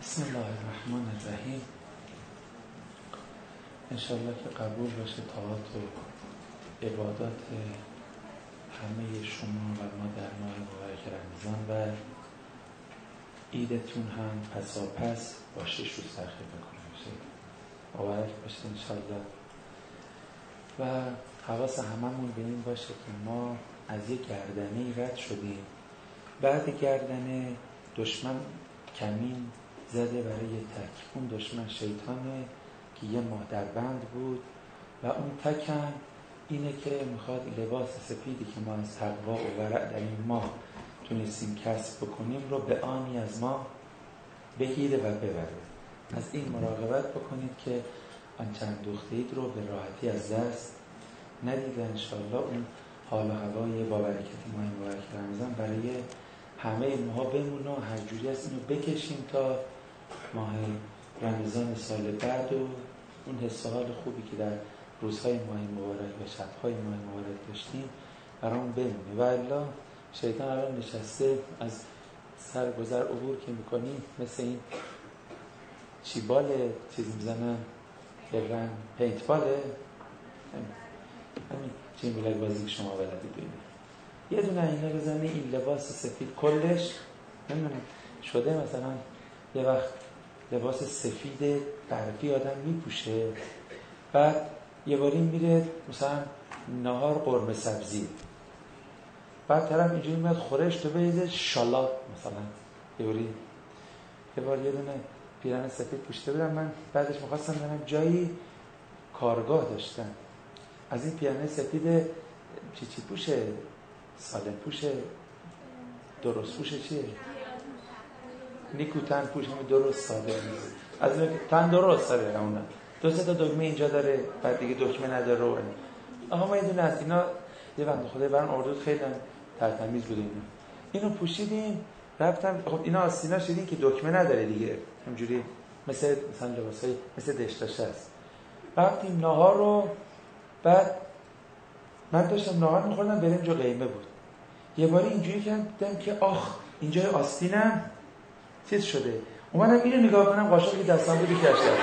بسم الله الرحمن الرحیم. انشاءالله که قبول باشه طاعات و عبادات همه شما و ما در ماه مبارک رمضان و عیدتون هم پساپس باشه رو سرخی بکنه مبارک باشه انشاءالله. و حواس هممون به این باشه که ما از یک گردنه‌ای رد شدیم. بعد گردنه دشمن کمین زده برای تک. اون دشمن شیطانه که یه ماه در بند بود و اون تکم اینه که میخواد لباس سفیدی که ما از تقوا و ورع در این ماه تونستیم کسب بکنیم رو به آنی از ما بگیره و ببره. از این مراقبت بکنید که آنچه اندوختید رو به راحتی از دست ندید. انشاءالله اون حال و هوای با برکت ماه مبارک رمضان برای همه ماها بمونه و هر جوری از اینو بکشیم تا ماه رمضان سال بعد و اون حس و حال خوبی که در روزهای ماه مبارک و شبهای ماه مبارک داشتیم برامون بمونه. و الا شیطان الان نشسته از سرگذر عبور که میکنیم مثل این چی باله چیزی میزنن رن پینت باله همین چی میلک بازی که شما بلدی بینید یه دونه اینه بزنه این لباس سفید کلش نمیدونم شده مثلا یه وقت لباس سفید برفی آدم میپوشه بعد یه باری میره مثلا نهار قرمه سبزی بعد طرف اینجوری میاد خورش تو بریزه شالات مثلا یه بار یه دونه پیرن سفید پوشته بودم من بعدش میخواستم برم جایی کارگاه داشتن از این پیرن سفید چی پوشه سالم پوشه درست پوشه چیه نیکوتن پوش همین درست ساده از این تن درست داره اونه دو سه تا دکمه اینجا داره بعد دیگه دکمه نداره رو آها ما یه دونه از اینا یه بنده خدای برام اردود خیلی ترتمیز بود اینو پوشیدیم رفتم. خب اینا آستینا شدین که دکمه نداره دیگه همجوری مثلا لباسای مثل دشتاشه است. رفتیم ناهار رو بعد من داشتم ناهار می‌خوردم برنج و قیمه بود. یه باری اینجوری کردم که آخ اینجای آستینم چیز شده. اومدم اینو نگاه کنم قاشقی دستم بود کشیدم.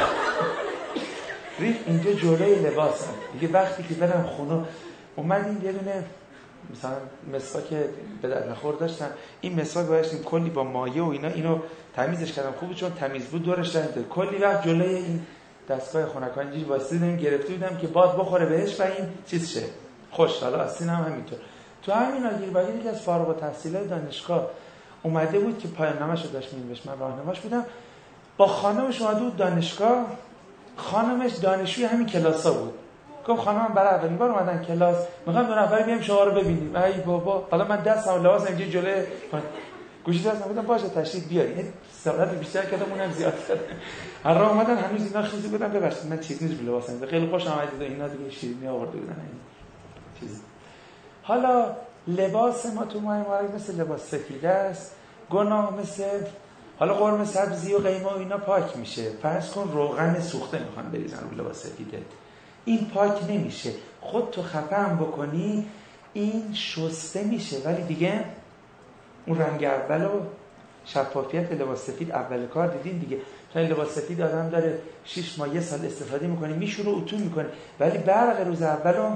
ریخ اینجا جلوی لباسم. دیگه وقتی که برم خونه اومدیم یه دونه مثلا مسواک به در نخور داشتم. این مسواک گذاشتیم کلی با مایه و اینا اینو تمیزش کردم خوبه چون تمیز بود دورش رنده. کلی وقت جلوی این دستگاه خنکان اینجوری واسیدم گرفته بودم که باد بخوره بهش و این چیز شه. خوش حالا آستینم همینطور. تو همین آگیربگیر یکی از فارغ التحصیلای دانشگاه اومده بود که پایان نامه‌شو داشت می‌نوشت من راهنماش بودم با خانمش اومده بود دانشگاه. خانمش دانشجوی همین کلاسا بود. گفت خانمم برای اولین بار اومدن کلاس می‌خوام دو نفر بیام شما رو ببینیم. ای بابا حالا من دستم لباسم اینجوری جلوی گوشی دستم بودم باشه تشریف بیارید. سوالات بیشتر کردم اونم زیاد کرد. هر راه اومدن هنوز اینا خیلی بودن ببخشید من چیزی نیست لباسم خیلی خوش آمدید و اینا دیگه شیرینی آورده بودن این چیز. حالا لباس ما تو ماه مبارک مثل لباس سفید است. گناه مثل حالا قرمه سبزی و قیمه و اینا پاک میشه. فرض کن روغن سوخته میخوان بریزن رو لباس سفیده این پاک نمیشه. خود تو خفه هم بکنی این شسته میشه ولی دیگه اون رنگ اول و شفافیت لباس سفید اول کار دیدین دیگه. چون لباس سفید آدم داره 6 ماه 1 سال استفاده میکنه میشوره اتو میکنه ولی برق روز اولو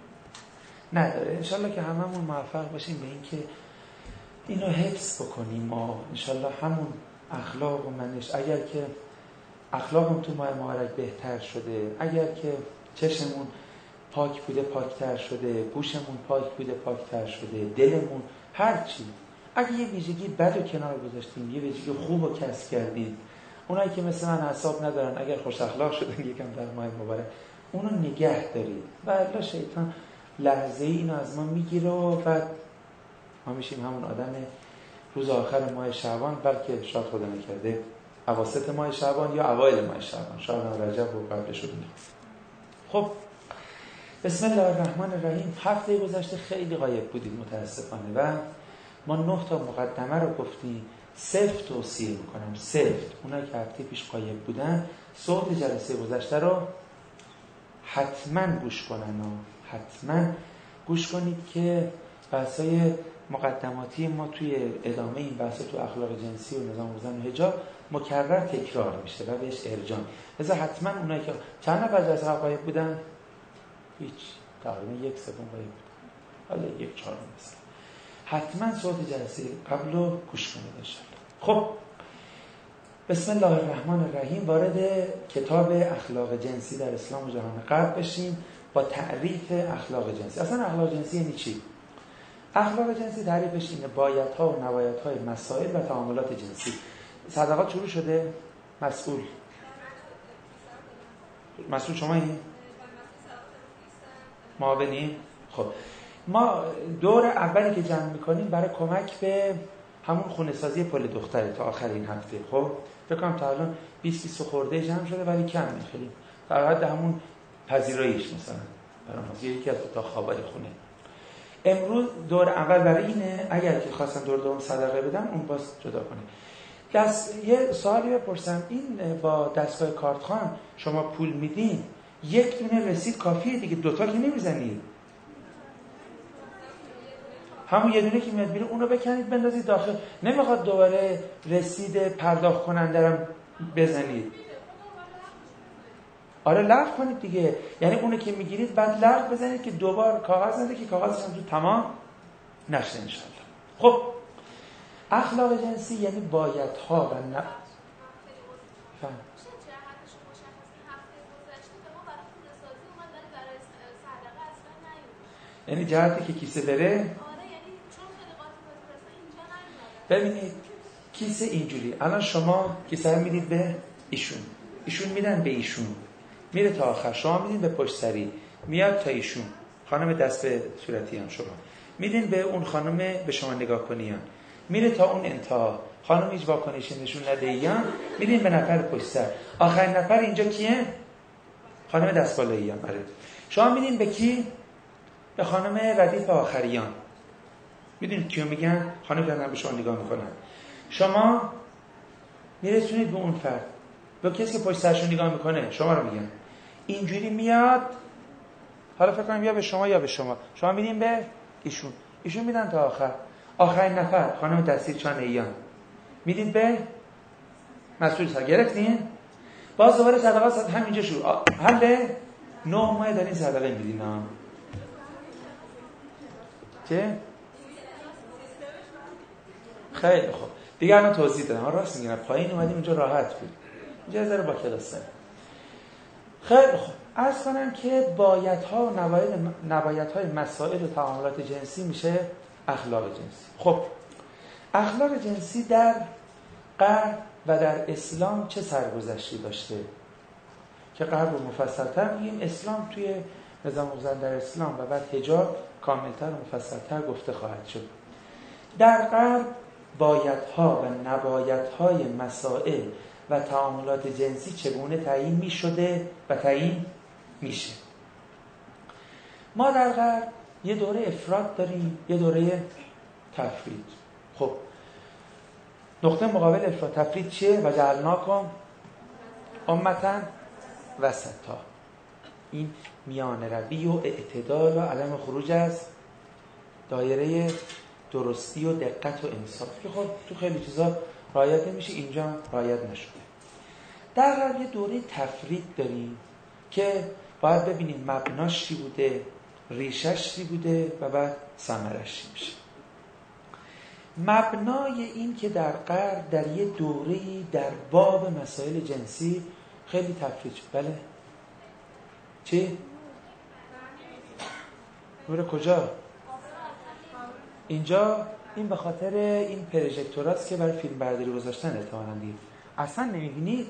نداره. انشالله که هممون موفق باشیم به این که اینو حفظ بکنیم. ما انشالله همون اخلاق و منش اگر که اخلاقم تو ماه مبارک بهتر شده اگر که چشممون پاک بوده پاکتر شده گوشمون پاک بوده پاکتر شده دلمون هرچی اگه یه ویژگی بدو کنار گذاشتیم یه ویژگی خوبو کسب کردیم اونایی که مثل من حساب ندارن اگر خوش اخلاق شدن یکم در ماه مبارک اونو نگه دارید و الا شیطان لحظه ای اینو از ما میگیره و بعد ما میشیم همون آدم روز آخر ماه شعبان بلکه شاید خدا نکرده اواسط ماه شعبان یا اوایل ماه شعبان شاید رجب و قبلش رو بینیم. خب بسم الله الرحمن الرحیم. هفته گذشته خیلی غایب بودید متاسفانه و ما 9 تا مقدمه رو گفتیم. سفت توصیه میکنم سفت اونایی که هفته پیش غایب بودن صحبت جلسه گذشته رو حتما گوش کنن و حتما گوش کنید که بحثای مقدماتی ما توی ادامه این بحث تو اخلاق جنسی و نظام زن و حجاب مکرر تکرار میشه و بهش ارجاع. لذا حتما اونایی که چند نفر جلسه غایب بودن، هیچ، تقریبا 1/3 غایب بودن، حالا 1/4 مثلا، حتما صوت جلسه قبل رو گوش کنید ان شاء الله. خب بسم الله الرحمن الرحیم. وارد کتاب اخلاق جنسی در اسلام و جهان غرب بشیم با تعریف اخلاق جنسی. اصلا اخلاق جنسی یعنی چی؟ اخلاق جنسی تعریفش اینه: بایدها و نبایدهای مسائل و تعاملات جنسی. صدقات شروع شده؟ مسئول شمایی؟ معاونی؟ خب ما دور اولی که جمع میکنیم برای کمک به همون خونه سازی پل دختره تا آخر این هفته. خب فکر کنم تا الان 20 خورده جمع شده ولی کم میخوریم، فقط همون پذیراییش مثلا برای یکی از اتاق خوابای خونه. امروز دور اول برای اینه، اگر که خواستم دور دوم صدقه بدم اون باز جدا کنه. یه سوالی بپرسم، این با دستگاه کارتخوان شما پول میدین، یک دونه رسید کافیه دیگه، دوتا که نمیزنید، همون یه دونه که میاد بیرون اونو بکنید بندازید داخل، نمیخواد دوباره رسید پرداخت کننده رو بزنید. آره لغو کنید دیگه، یعنی اونو که میگیرید بعد لغو بزنید که دوبار کاغذ نده که کاغذش هم تو تمام نشه ان شاء الله. خب اخلاق جنسی یعنی بایدها و نه یعنی جهتی که کیسه بره. ببینید کیسه اینجوری، الان شما کیسه رو میدید به ایشون میدن به ایشون، میره تا آخر، شما میدین به پشت سری، میاد تا ایشون، خانم دست به صورتی هم شما میدین به اون خانم به شما نگاه کنیان، میره تا اون انتها، خانم هیچ واکنشی نشون ندهیان، میدین به نفر پشت سر، آخرین نفر اینجا کیه؟ خانم دست بالاییان. آره شما میدین به کی؟ به خانم ردیف آخریان. میدونید کیو میگن؟ خانم که به شما نگاه میکنن، شما میرسونید به اون فرد، به کسی که پشت سرشون نگاه میکنه شما رو میگن. اینجوری میاد، حالا فکر کنم یا به شما یا به شما میدین به ایشون میدن تا آخر، آخرین نفر خانم دستیر چانه ایان میدید به مسئول سر. گرفتین؟ باز دوباره صدقات همینجا شروع، حله 9 ماه دارین صدقه میدین ها. چه؟ خیلی خوب دیگه الان توضیح دادم، راست میگم پایین اومدیم اینجا راحت بود، اینجا ذره با کلاس داریم. خیلی خوب عرض کنم که بایدها و نبایدهای مسائل و تعاملات جنسی میشه اخلاق جنسی. خب اخلاق جنسی در غرب و در اسلام چه سرگذشتی داشته که غرب رو مفصل‌تر میگیم، اسلام توی نظام زن در اسلام و بعد حجاب کاملتر و مفصل‌تر گفته خواهد شد. در غرب بایدها و نبایدهای مسائل و تعاملات جنسی چگونه تعیین می شده و تعیین میشه. ما در غرب یه دوره افراط داریم، یه دوره تفرید. خب نقطه مقابل افراط تفرید چیه؟ و جعلناکم امة وسطا، این میان روی و اعتدال و عدم خروج از دایره درستی و دقت و انصاف که خب تو خیلی چیزا رعایت نمیشه، اینجا رعایت نشده. در غرب یه دوره تفرید داریم که باید ببینیم مبناش چی بوده، ریشش چی بوده و بعد ثمرش چی میشه. مبنای این که در غرب در یه دوره‌ای در باب مسائل جنسی خیلی تفرید شد. بله چی؟ دوره کجا؟ اینجا این به خاطر این پروژکتوراست که برای فیلم برداری گذاشتن احتمالاً دید. اصلا نمی‌بینید؟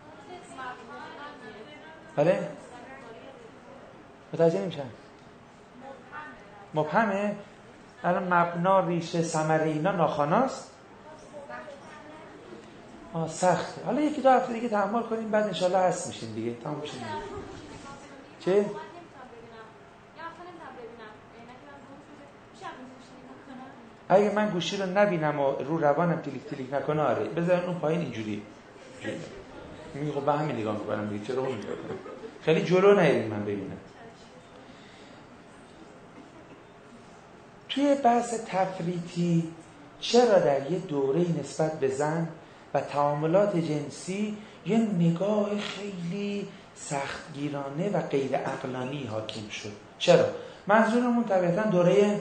بله؟ متوجه نمیشن؟ مبهمه؟ الان مبنا ریشه ثمره اینا ناخواناست؟ سخته. حالا یکی دو هفته دیگه تحمل کنیم بعد انشالله هست میشیم دیگه. تمام میشیم. چه؟ اگه من گوشی رو نبینم و رو روانم تلیک نکنه آره بذارن اون پایین اینجوری میگه خب به همین نگاه میکنم دیگه چرا اون نگاه کنم خیلی جلو نیاریم من ببینم. توی بحث تفریطی چرا در یه دوره نسبت به زن و تعاملات جنسی یه نگاه خیلی سختگیرانه و غیر عقلانی حاکم شد؟ چرا؟ منظورمون طبیعتاً دوره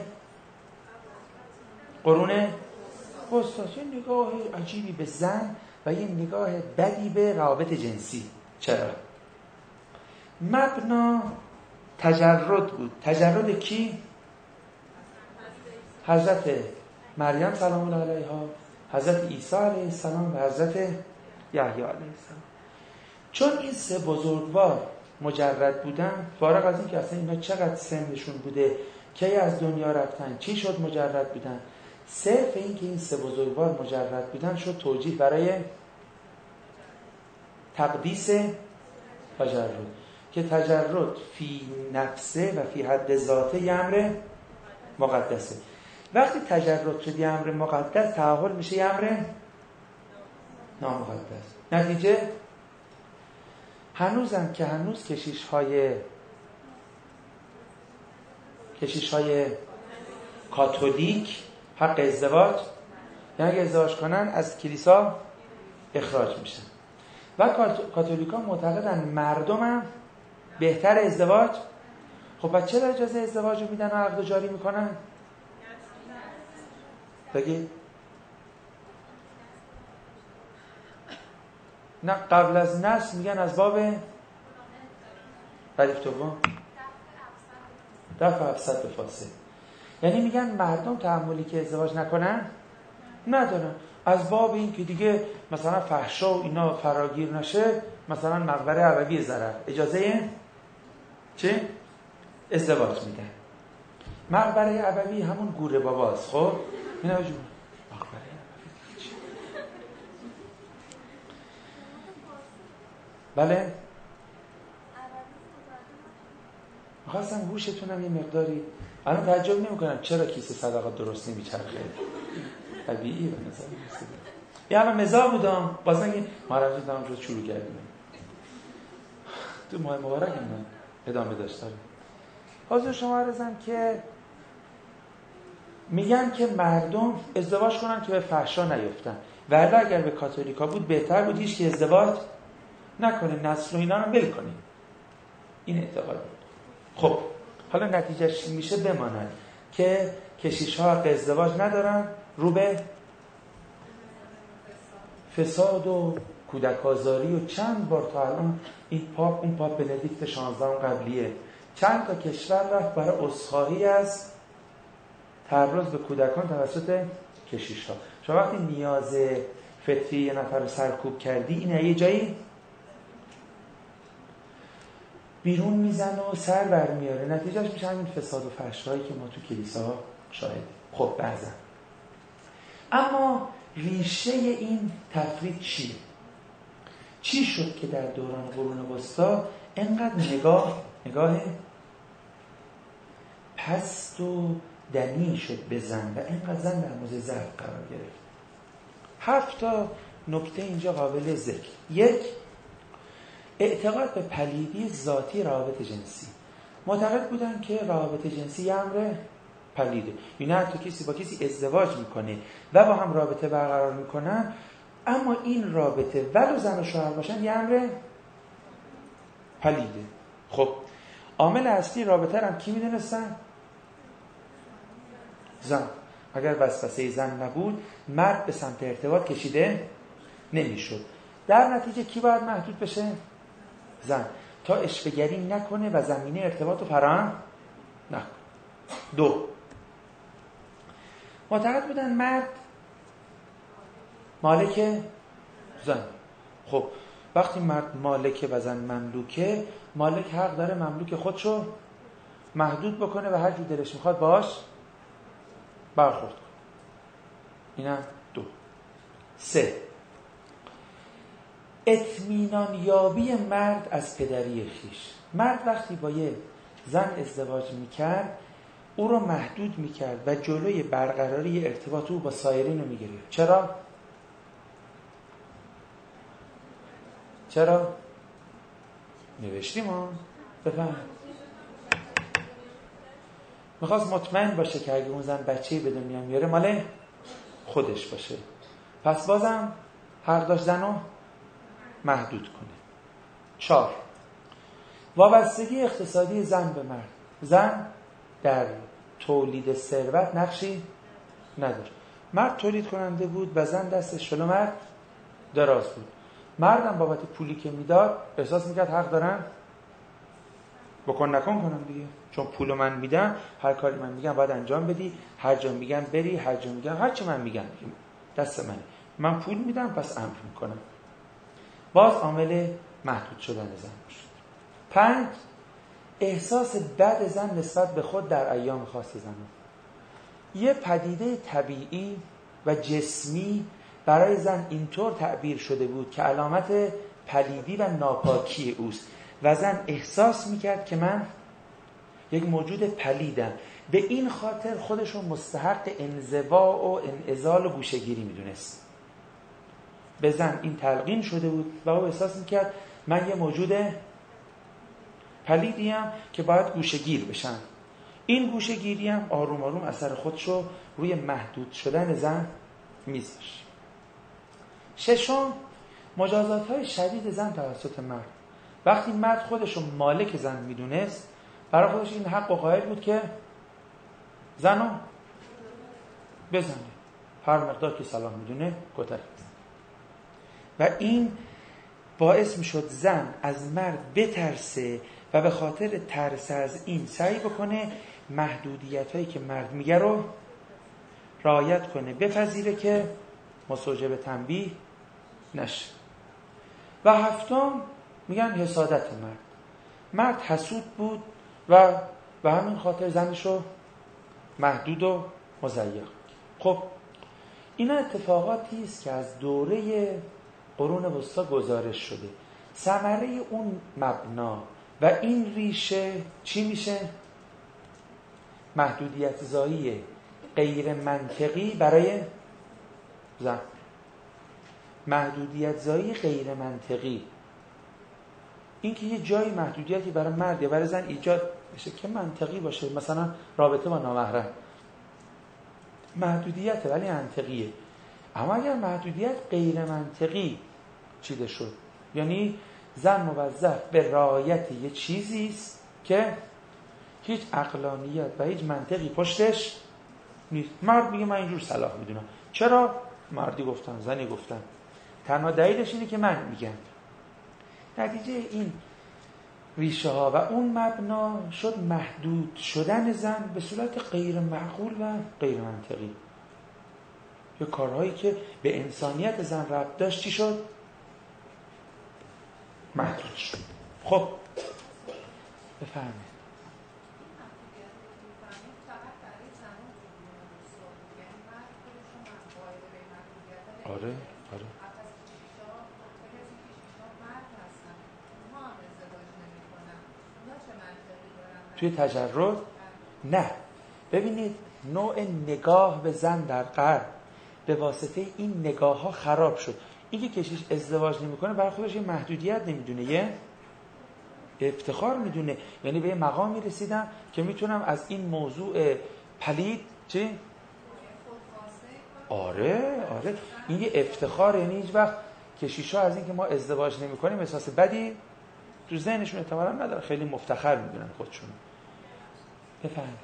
قرون وسطا، یه نگاه عجیبی به زن و یه نگاه بدی به روابط جنسی. چرا؟ مبنا تجرد بود. تجرد کی؟ حضرت مریم سلام الله علیها، حضرت عیسی علیه السلام و حضرت یحیی علیه السلام. چون این سه بزرگوار مجرد بودن، فارغ از این که اصلا اینا چقدر سنشون بوده، کی از دنیا رفتن، چی شد مجرد بودن، صرف این که این سه بزرگوار مجرد بودن شد توجیه برای تقدیس تجرد، که تجرد فی نفسه و فی حد ذاته یه امر مقدسه. وقتی تجرد شد یه امر مقدس، تحول میشه یه امر نامقدس. نتیجه هنوزم که هنوز کشیش‌های کاتولیک حق ازدواج، یعنی اگه ازدواج کنن از کلیسا اخراج میشن و کاتولیکا معتقدن مردم هم بهتر ازدواج. خب پس چرا اجازه ازدواج رو میدن و عقد جاری میکنن؟ بگید. نه قبل از نسل میگن از باب ردیف دوم دفع افسد به فاسد، یعنی میگن مردم تحملی که ازدواج نکنن ندارن، از باب این که دیگه مثلا فحشا و اینا فراگیر نشه، مثلا مقبره عربی ضرر اجازه چه؟ ازدواج میدن. مقبره عربی همون گوره باباست. خب اینا جو مقبره عربی چی؟ بله میخواستم گوشتونم یه مقداری الان تعجب نمی‌کنم چرا کیسه صدقات درست نمیچرخه. طبیعی به نظر میاد. یه الان مزاح بودم واسه اینکه مهرجان تمام شد شروع کردیم. تو ماه مبارک من ادامه داشت. حاضر شما عرضم که میگن که مردم ازدواج کنن که به فحشا نیفتن، ولی اگر به کاتولیکا بود بهتر بود هیچ که ازدواج نکنه، نسل و اینا رو ول کنیم. این اعتقاد بود. خب حالا نتیجهش میشه بماند که کشیش‌ها ازدواج ندارن، رو به فساد و کودک آزاری و چند بار تا الان این پاپ اون پاپ بندیکت 16 قبلیه چند تا کشور رفت برای عذرخواهی از تعرض به کودکان توسط کشیش‌ها. شما وقتی نیاز فطری یه نفر رو سرکوب کردی، این یه جایی بیرون میزنه و سر برمیاره، نتیجهش میشه همین فساد و فحشایی که ما تو کلیسا شاهدیم. خب بعضا اما ریشه این تفرید چیه؟ چی شد که در دوران قرون وسطا اینقدر نگاه پست و دنی شد به زن و اینقدر زن در موضع ضعف قرار گرفت؟ 7 تا نکته اینجا قابل ذکر. 1. اعتقاد به پلیدی ذاتی روابط جنسی. معتقد بودن که روابط جنسی یه امر پلیده، یعنی حتی کسی با کسی ازدواج میکنه و با هم رابطه برقرار میکنن، اما این رابطه ولو زن و شوهر باشن یه امر پلیده. خب عامل اصلی رابطه رو هم کی میدونستن؟ زن. اگر وسوسه زن نبود مرد به سمت ارتباط کشیده نمیشد. در نتیجه کی باید محدود بشه؟ زن، تا عشوه‌گری نکنه و زمینه ارتباط رو فراهم نکنه. 2. معتقد بودن مرد مالک زن. خب وقتی مرد مالک و زن مملوکه، مالک حق داره مملوک خودشو محدود بکنه و هر جور دلش میخواد باش برخورد کنه. اینم 2. 3. اطمینان یابی مرد از پدری خویش. مرد وقتی با یه زن ازدواج میکرد او رو محدود میکرد و جلوی برقراری ارتباط او با سایرین رو میگرفت. چرا؟ نوشتیم ها؟ بفهم. میخواست مطمئن باشه که اگه اون زن بچه‌ای به دنیا میاره مال خودش باشه. پس بازم حق داشت زنو محدود کنه. 4. وابستگی اقتصادی زن به مرد. زن در تولید ثروت نقشی نداره. مرد تولید کننده بود و زن دستش جلو مرد دراز بود. مردم بابت پولی که میداد احساس میکرد حق دارن بکن نکن کنم دیگه، چون پولو من میدم، هر کاری من میگم باید انجام بدی، هر جا میگم بری، هر جا میگم، هر چی من میگم دست منه، من پول میدم پس امر میکنم. باز عامل محدود شدن زن شد. 5. احساس بد زن نسبت به خود در ایام خاص زن. یه پدیده طبیعی و جسمی برای زن اینطور تعبیر شده بود که علامت پلیدی و ناپاکی اوست و زن احساس میکرد که من یک موجود پلیدم. به این خاطر خودشو مستحق انزوا و انعزال و گوشه‌گیری میدونست. به زن این تلقین شده بود و او احساس میکرد من یه موجود پلیدیم که باید گوشه‌گیر بشم. این گوشه‌گیری هم آروم آروم اثر خودشو روی محدود شدن زن میذاشت. 6. مجازات‌های شدید زن توسط مرد. وقتی مرد خودشو مالک زن میدونست، برای خودش این حق و قائل بود که زنو بزنه، هر مقدار که صلاح میدونه کتک بزنه. و این باعث میشد زن از مرد بترسه و به خاطر ترس از این سعی بکنه محدودیت‌هایی که مرد میگه رو رعایت کنه، بپذیره که مستوجب تنبیه نشه. و 7. میگن حسادت مرد. مرد حسود بود و به همین خاطر زنشو محدود و مضیق. خب اینا اتفاقاتی است که از دوره قرون وسطی گزارش شده. ثمره اون مبنا و این ریشه چی میشه؟ محدودیت زایی غیر منطقی برای زن. محدودیت زایی غیر منطقی، این که یه جایی محدودیتی برای مرد یا برای زن ایجاد بشه که منطقی باشه، مثلا رابطه با نامحرم محدودیت ولی منطقیه. اما اگر محدودیت غیر منطقی چیده شد، یعنی زن موظف به رعایت یه چیزی است که هیچ عقلانیت و هیچ منطقی پشتش نیست. مرد میگه من اینجور صلاح میدونم. چرا؟ مردی گفتن، زنی گفتن، تنها دلیلش اینه که من میگم. نتیجه این ریشه ها و اون مبنا شد محدود شدن زن به صورت غیر معقول و غیر منطقی. یه کارهایی که به انسانیت زن ربط داشت چی شد؟ محدود شد. خب بفرمایید. آره. توی تجرد نه. ببینید نوع نگاه به زن در غرب به واسطه این نگاه ها خراب شد. این که کشیش ازدواج نمیکنه برای خودش یه محدودیت نمیدونه، یه افتخار میدونه. یعنی به یه مقامی رسیدم که میتونم از این موضوع پلید چی؟ آره این یه افتخار. یعنی هیچ وقت کشیشا از این که ما ازدواج نمیکنیم احساس بدی تو ذهنشون احتمالاً نداره، خیلی مفتخر میدونن خودشون. بفرمایید.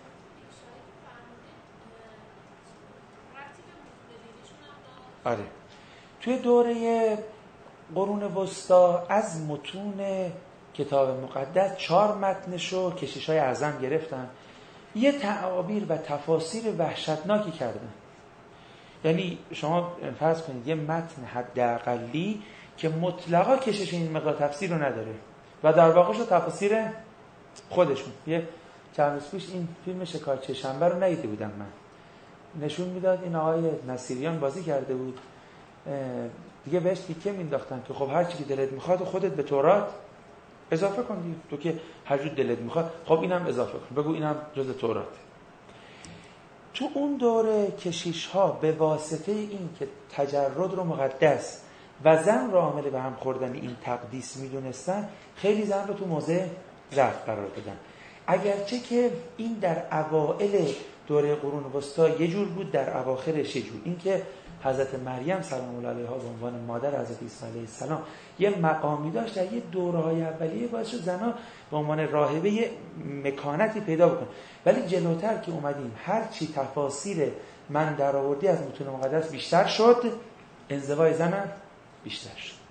آره توی دوره قرون وسطا از متون کتاب مقدس 4 متنشو کشیشای اعظم گرفتن، یه تعابیر و تفاسیر وحشتناکی کردن. یعنی شما فرض کنید یه متن حداقلی که مطلقا کشش این مقدار تفسیر رو نداره و در واقعش تفاسیر خودشون. یه چند روز پیش این فیلم شکارچی شنبه رو ندیده بودم من، نشون میداد این آقای نصیریان بازی کرده بود دیگه، بهش تیکه مینداختن که خب هر چی که دلت میخواد خودت به تورات اضافه کن دیگه، تو که هر جور دلت میخواد خب اینم اضافه کن، بگو اینم جز تورات. تو اون دوره کشیش ها به واسطه این که تجرد رو مقدس و زن رو عامل به هم خوردن این تقدیس میدونستن، خیلی زن رو تو موضع ضعف قرار دادن. اگرچه که این در اوائل دوره قرون وسطا یه جور بود، در اواخرش یه جور. این که حضرت مریم سلام الله علیها به عنوان مادر حضرت عیسی علیه السلام یه مقامی داشت، در یه دوره‌های اولیه باعث شد زن‌ها به عنوان راهبه یه مکانتی پیدا بکنن. ولی جلوتر که اومدیم هر چی تفاسیر من در آوردی از متون مقدس بیشتر شد، انزوای زن بیشتر شد.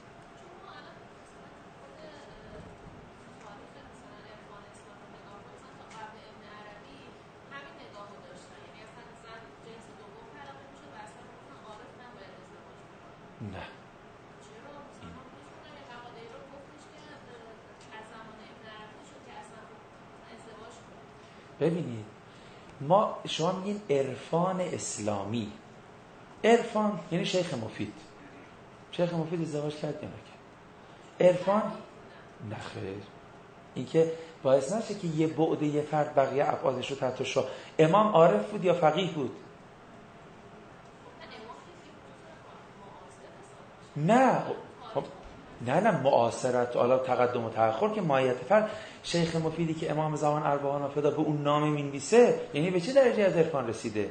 نه ببینید، شما میگین عرفان اسلامی. عرفان یعنی شیخ مفید. شیخ مفید ازدواج کرد یا نکرد؟ عرفان نه خیر. این که باعث نشه که یه بعد یه فرد بقیه ابعادش رو تحت شا. امام عارف بود یا فقیه بود؟ نه خب نه معاصرت، حالا تقدم و تأخر که ماهیت فرد. شیخ مفیدی که امام زمان اربعان فدا به اون نام می‌نویسه، یعنی به چه درجه از عرفان رسیده؟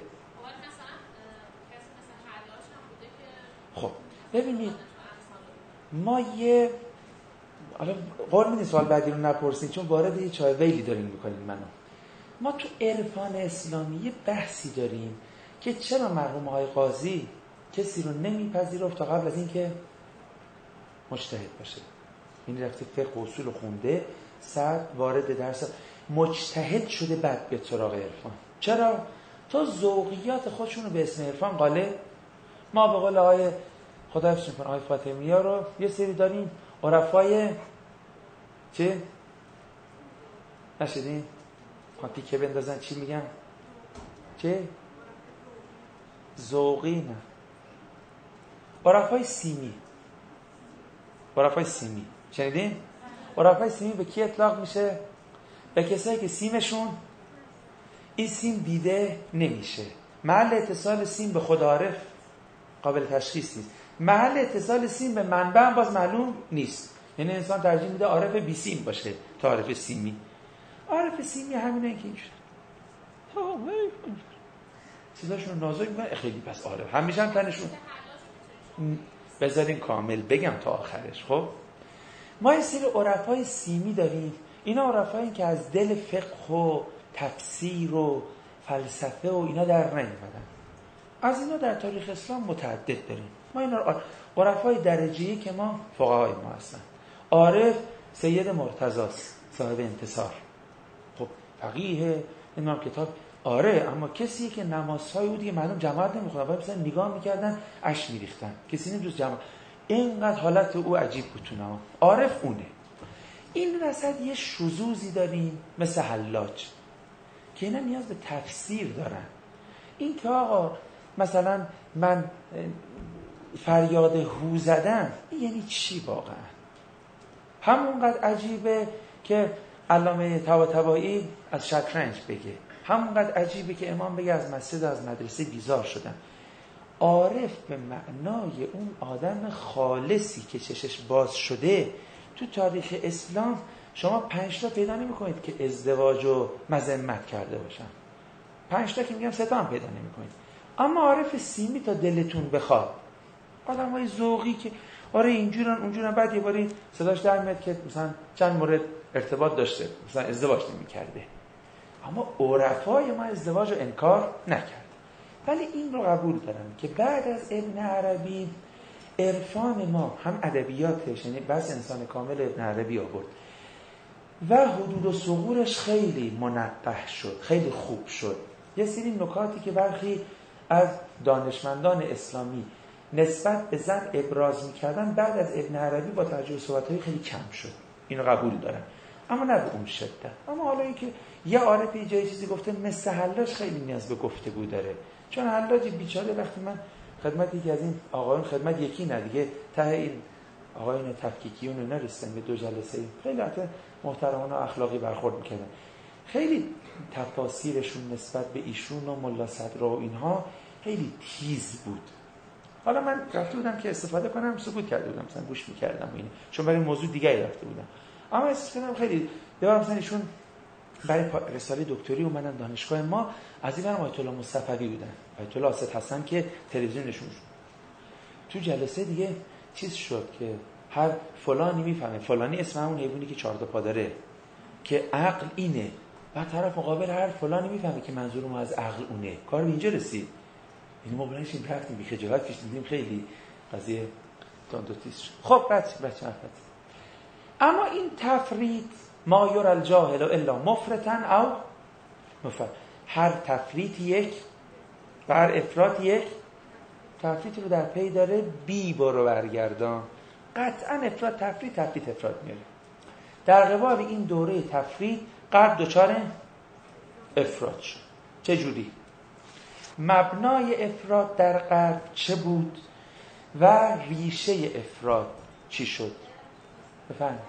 خب ببینید، ما یه حالا قول میدین سوال بعدی رو نپرسید چون وارد یه چای ویلی داریم میکنید منو. ما تو عرفان اسلامی یه بحثی داریم که چرا مرحوم آقای قاضی کسی رو نمیپذیرفت تا قبل از این که مجتهد باشه. این رفته فقه و اصول خونده، صد وارد درس مجتهد شده، بعد به سراغ عرفان. چرا؟ تا ذوقیات خودشون رو به اسم عرفان قاله. ما به قول آقای خدا حفظش کنه آقای فاطمی‌ها رو یه سری داریم عرفای چه؟ نشدین؟ خواهی که بندازن چی میگن؟ چه؟ ذوقی نه، عرفای سیمی. عرفای سیمی شنیدین؟ عرفای سیمی به کی اطلاق میشه؟ به کسایی که سیمشون این سیم دیده نمیشه. محل اتصال سیم به خود عارف قابل تشخیص نیست. محل اتصال سیم به منبع هم باز معلوم نیست. یعنی انسان ترجیح میده عارف بی سیم باشه تا عارف سیمی. عارف سیمی همینه که اینجوری چیزاشون نازک میکنه خیلی پس عارف همیشه هم تنشون. بذارین کامل بگم تا آخرش. خب ما یه سری عرفای سیمی داریم. اینا عرفایی که از دل فقه و تفسیر و فلسفه و اینا در نیومدن. از اینا در تاریخ اسلام متعدد داریم. ما اینا عرفای درجه‌ای که ما فقهای ما هستن. عارف سید مرتضاست، صاحب انتصار. خب فقیه اینم کتاب آره، اما کسی که نمازهای بود که مردم جماعت نمیخوندن، باید مثلا نگاه میکردن اش میریختن، کسی نمیدوست جماعت. اینقدر حالت او عجیب بود تو نماز. عارف اونه. این وسط یه شذوذی داریم مثل حلاج که اینا نیاز به تفسیر دارن. این که آقا مثلا من فریاد هو زدم، این یعنی چی واقعا؟ همونقدر عجیبه که علامه طباطبایی از شطرنج بگه، همونقدر عجیبه که امام بگه از مسجد و از مدرسه بیزار شدن. عارف به معنای اون آدم خالصی که چشش باز شده تو تاریخ اسلام شما 5 تا پیدا نمی کنید که ازدواج و مذمت کرده باشن. 5 تا که میگم 3 تا هم پیدا نمی کنید. اما عارف سیمی تا دلتون بخواد، آدم های ذوقی که آره اینجورن اونجورن، بعد یه باری صداش در میاد که مثلا چند مورد ارتباط داشته، مثلا ازدواج نمی کرده. اما عرفای ما ازدواج رو انکار نکرد. ولی این رو قبول دارم که بعد از ابن عربی عرفان ما هم ادبیاتش، یعنی بس انسان کامل ابن عربی آورد و حدود و ثغورش خیلی منقح شد، خیلی خوب شد. یه سری نکاتی که برخی از دانشمندان اسلامی نسبت به زن ابراز می‌کردن بعد از ابن عربی با توجه به صحبت‌های خیلی کم شد. اینو قبول دارم، اما نه به اون شدت. اما حالا اینکه یه عارفی جای چیزی گفته مثل حلاج خیلی نیاز به گفتگو داره. چون حلاج بیچاره وقتی من خدمت یکی از این آقایون، خدمت یکی نه دیگه، ته این آقایون تفکیکیون نرسیدن به 2 جلسه، خیلی حتی محترمانه و اخلاقی برخورد می‌کردن. خیلی تفاسیرشون نسبت به ایشون و ملا صدرا و اینها خیلی تیز بود. حالا من رفته بودم که استفاده کنم، سکوت کرده بودم، مثلا گوش می‌کردم اینه، چون برای موضوع دیگه رفته بودم. اما احساس کردم خیلی مثلا ایشون برای رساله دکتری اومدن دانشگاه ما، از این برم آیت الله مصطفی بودن، آیت الله اسد حسن که تلویزیون نشون شد. تو جلسه دیگه چیز شد که هر فلانی میفهمه، فلانی اسم همون حیوانی که 4 تا پا داره که عقل اینه، و طرف مقابل هر فلانی میفهمه که منظور ما از عقل اونه. کار به اینجا رسید. یعنی ما بلنشیم رفتیم بی خجالت کشیدیم، خیلی قضیه تاندوتیس شد. خب بچه اما این تفرید ما یور الجاهل الا مفرطن او مفرط، هر تفریط یک و هر افراط یک تفریط رو در پی داره، بی برو برگردان. قطعا افراط تفریط افراط میاره. در قبال این دوره تفریط غرب دچار افراط شد. چه جوری؟ مبنای افراط در غرب چه بود و ریشه افراط چی شد؟ بفرمایید.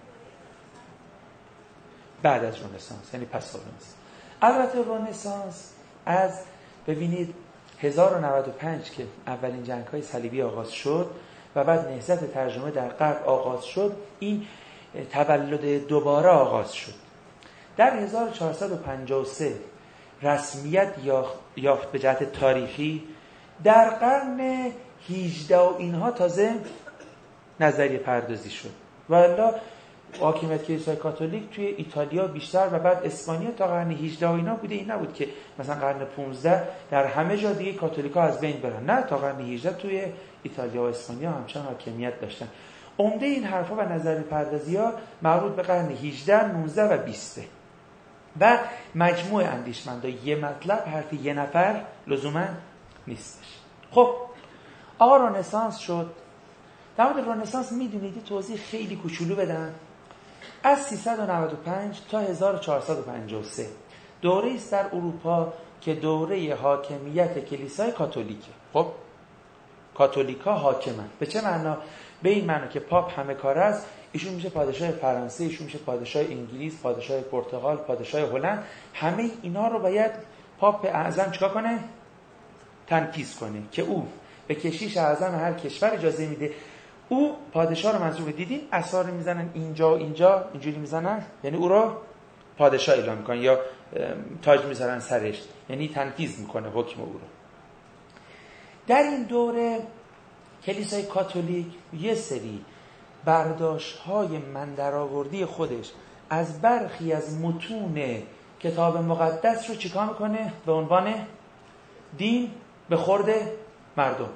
بعد از رنسانس، یعنی پس از رنسانس. البته رنسانس از ببینید 1095 که اولین جنگ‌های صلیبی آغاز شد و بعد نهضت ترجمه در غرب آغاز شد، این تولد دوباره آغاز شد. در 1453 رسمیت یافت به جهت تاریخی. در قرن 18 و اینها تازه نظریه پردازی شد. والا حاکمیت کلیسای کاتولیک توی ایتالیا بیشتر و بعد اسپانیا تا قرن 18 و اینا بوده. این نبود که مثلا قرن 15 در همه جا دیگه کاتولیکا از بین برن. نه، تا قرن 18 توی ایتالیا و اسپانیا همچنان حاکمیت داشتن. عمده این حرفا و نظریه پردازی‌ها مربوط به قرن 18، 19 و 20 و مجموع اندیشمندا یه مطلب حرف یه نفر لزوما نیستش. خب آقا رنسانس شد. در مورد رنسانس میدونید توضیح خیلی کوچولو بدم. از 395 تا 1453 دوره است در اروپا که دوره حاکمیت کلیسای کاتولیکه. خب کاتولیکا حاکمن. به چه معنا؟ به این معنا که پاپ همه کاره است. ایشون میشه پادشاه فرانسه، ایشون میشه پادشاه انگلیس، پادشاه پرتغال، پادشاه هلند. همه اینا رو باید پاپ اعظم چیکار کنه؟ تنفیذ کنه که او به کشیش اعظم هر کشور اجازه میده. او پادشاه رو منصوب دیدین عصا رو میزنن اینجا و اینجا، اینجوری میزنن، یعنی او رو پادشاه اعلام میکنن، یا تاج میذارن سرش، یعنی تنفیذ میکنه حکم او رو. در این دوره کلیسای کاتولیک یه سری برداشت‌های من درآوردی خودش از برخی از متون کتاب مقدس رو چیکار میکنه؟ به عنوان دین به خورد مردم.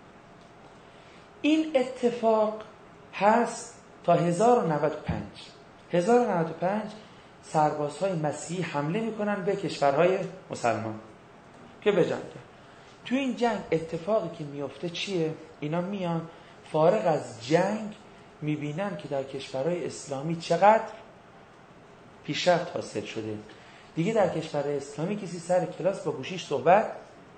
این اتفاق هست تا 1095 سربازهای مسیحی حمله میکنن به کشورهای مسلمان که بجنگن. تو این جنگ اتفاقی که میفته چیه؟ اینا میان فارغ از جنگ میبینن که در کشورهای اسلامی چقدر پیشرفت حاصل شده. دیگه در کشورهای اسلامی کسی سر کلاس با گوشیش صحبت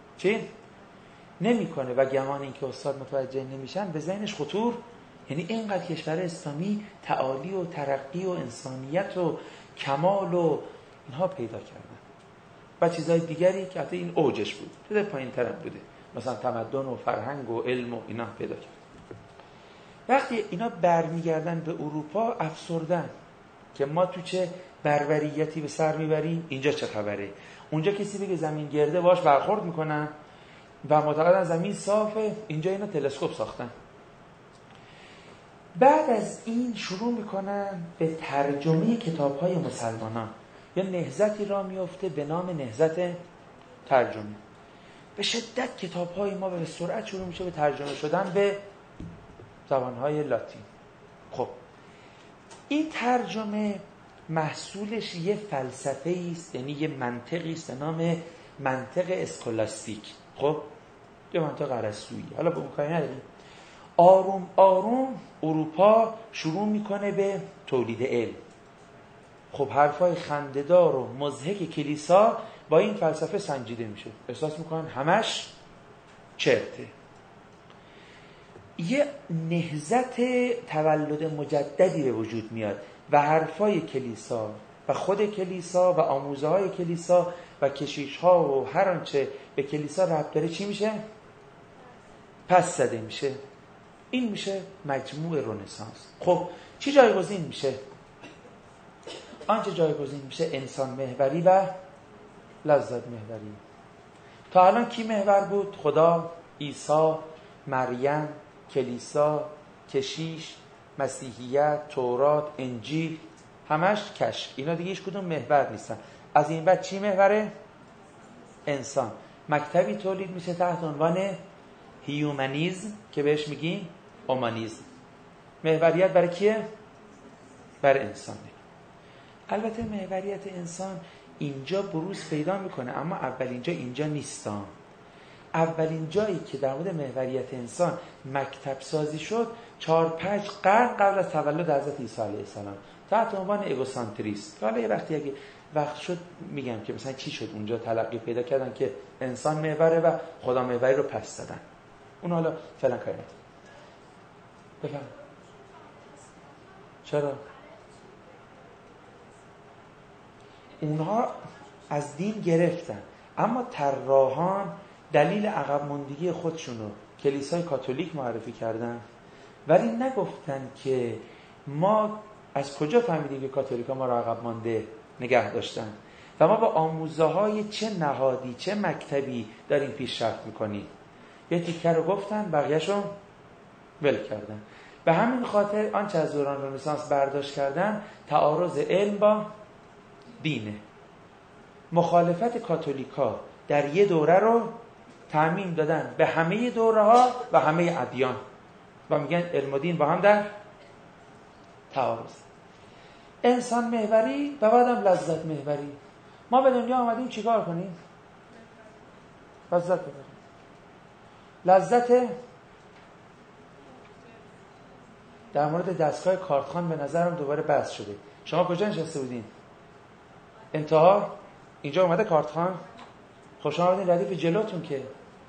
نمیکنه و گمان این که استاد متوجه نمیشن به ذهنش خطور. یعنی اینقدر کشور اسلامی تعالی و ترقی و انسانیت و کمال و اینها پیدا کردن و چیزهای دیگری که حتی این اوجش بود، چیزای پایین تر بوده، مثلا تمدن و فرهنگ و علم و اینا پیدا کرد. وقتی اینا برمیگردن به اروپا افسردن که ما تو چه بربریتی به سر میبریم، اینجا چه خبره. اونجا کسی بگه زمین گرده باش برخورد میکنن و معتقدن زمین صافه، اینجا اینا تلسکوپ ساختن. بعد از این شروع میکنن به ترجمه کتاب‌های مسلمانان. یا نهضتی را میفته به نام نهضت ترجمه. به شدت کتاب‌های ما به سرعت شروع میشه به ترجمه شدن به زبان‌های لاتین. خب این ترجمه محصولش یه فلسفه‌ای است، یعنی یه منطقی است به نام منطق اسکولاستیک. خب یه منطق ارسطویی. حالا به اون کاری نداریم. آروم آروم اروپا شروع میکنه به تولید علم. خب حرفای خنده‌دار و مضحک کلیسا با این فلسفه سنجیده میشه. احساس میکنن همش چرته. یه نهضت تولد مجددی به وجود میاد و حرفای کلیسا و خود کلیسا و آموزه‌های کلیسا و کشیش‌ها و هر آنچه به کلیسا ربط داره چی میشه؟ پس زده میشه. این میشه مجموع رنسانس. خب چی جایگزین میشه؟ آنچه جایگزین میشه انسان محوری و لذت محوری. تا الان کی محور بود؟ خدا، عیسی، مریم، کلیسا، کشیش، مسیحیت، تورات، انجیل، همش کشف. اینا دیگه هیچ کدوم محور نیستن. از این بعد چی محوره؟ انسان. مکتبی تولید میشه تحت عنوان هیومنیزم که بهش میگیم اومانیزم. محوریت برای کیه؟ برای انسانه. البته محوریت انسان اینجا بروز پیدا میکنه، اما اولین جا اینجا نیستا. اولین جایی که در مورد محوریت انسان مکتب سازی شد 4-5 قرن قبل از تولد حضرت عیسی علیه السلام تحت عنوان ایگوسانتریسم. حالا یه وقتی اگه وقت شد میگم که مثلا چی شد اونجا تلقی پیدا کردن که انسان محوره و خدا محوری رو پس دادن. اون حالا فعلا کاری نداره. بفهم چرا؟ اونها از دین گرفتن، اما طراحان دلیل عقب ماندگی خودشونو کلیسای کاتولیک معرفی کردن، ولی نگفتن که ما از کجا فهمیدیم که کاتولیکا ما رو عقب مانده نگه داشتن و ما با آموزه‌های چه نهادی چه مکتبی داریم پیشرفت میکنیم. یه تیکه رو گفتن، بقیه‌شو ول کردن. به همین خاطر آنچه از دوران رنسانس برداشت کردن تعارض علم با دینه. مخالفت کاتولیکا در یه دوره رو تعمیم دادن به همه دوره ها و همه ادیان و میگن علم و دین با هم در تعارض. انسان محوری و بعدم لذت محوری. ما به دنیا آمدیم چیکار کنیم؟ لذت ببریم. لذت در مورد دستگاه کارتخوان به نظرم دوباره بحث شده. شما کجا نشسته بودین؟ انتها اینجا اومده کارتخوان. خب شما بودین ردیف جلوتون که